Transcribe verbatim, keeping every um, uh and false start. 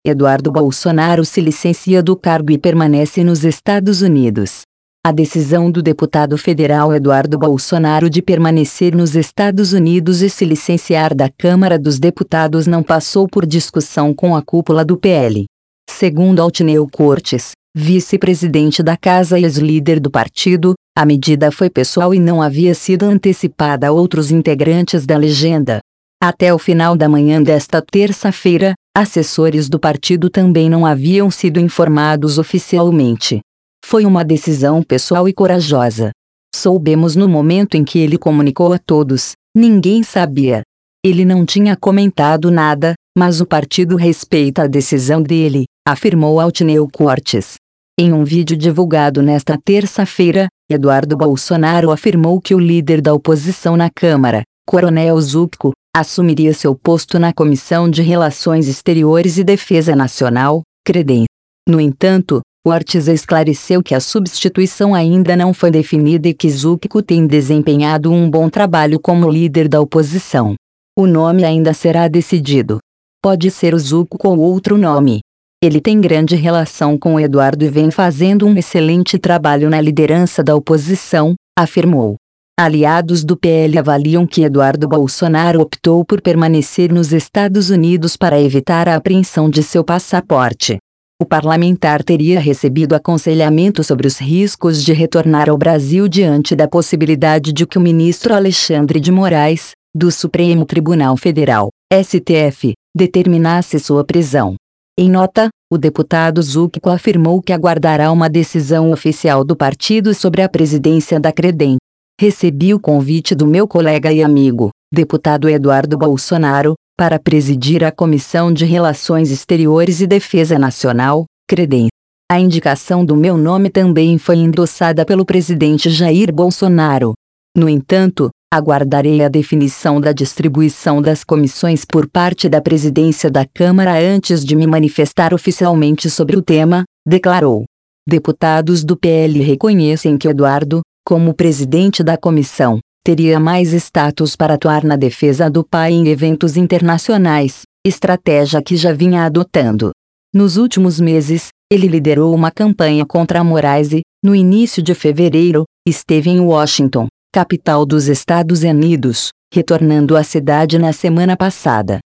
Eduardo Bolsonaro se licencia do cargo e permanece nos Estados Unidos. A decisão do deputado federal Eduardo Bolsonaro de permanecer nos Estados Unidos e se licenciar da Câmara dos Deputados não passou por discussão com a cúpula do P L. Segundo Altineu Cortes, vice-presidente da Casa e ex-líder do partido, a medida foi pessoal e não havia sido antecipada a outros integrantes da legenda. Até o final da manhã desta terça-feira, assessores do partido também não haviam sido informados oficialmente. Foi uma decisão pessoal e corajosa. Soubemos no momento em que ele comunicou a todos, ninguém sabia. Ele não tinha comentado nada, mas o partido respeita a decisão dele, afirmou Altineu Cortes. Em um vídeo divulgado nesta terça-feira, Eduardo Bolsonaro afirmou que o líder da oposição na Câmara, Coronel Zucco, assumiria seu posto na Comissão de Relações Exteriores e Defesa Nacional, CREDEM. No entanto, Cortes esclareceu que a substituição ainda não foi definida e que Zucco tem desempenhado um bom trabalho como líder da oposição. O nome ainda será decidido. Pode ser o Zucco ou outro nome. Ele tem grande relação com Eduardo e vem fazendo um excelente trabalho na liderança da oposição, afirmou. Aliados do P L avaliam que Eduardo Bolsonaro optou por permanecer nos Estados Unidos para evitar a apreensão de seu passaporte. O parlamentar teria recebido aconselhamento sobre os riscos de retornar ao Brasil diante da possibilidade de que o ministro Alexandre de Moraes, do Supremo Tribunal Federal, S T F, determinasse sua prisão. Em nota, o deputado Zucco afirmou que aguardará uma decisão oficial do partido sobre a presidência da CREDEM. Recebi o convite do meu colega e amigo, deputado Eduardo Bolsonaro, para presidir a Comissão de Relações Exteriores e Defesa Nacional, CREDEM. A indicação do meu nome também foi endossada pelo presidente Jair Bolsonaro. No entanto, aguardarei a definição da distribuição das comissões por parte da presidência da Câmara antes de me manifestar oficialmente sobre o tema, declarou. Deputados do P L reconhecem que Eduardo, como presidente da comissão, teria mais status para atuar na defesa do país em eventos internacionais, estratégia que já vinha adotando. Nos últimos meses, ele liderou uma campanha contra Moraes e, no início de fevereiro, esteve em Washington, capital dos Estados Unidos, retornando à cidade na semana passada.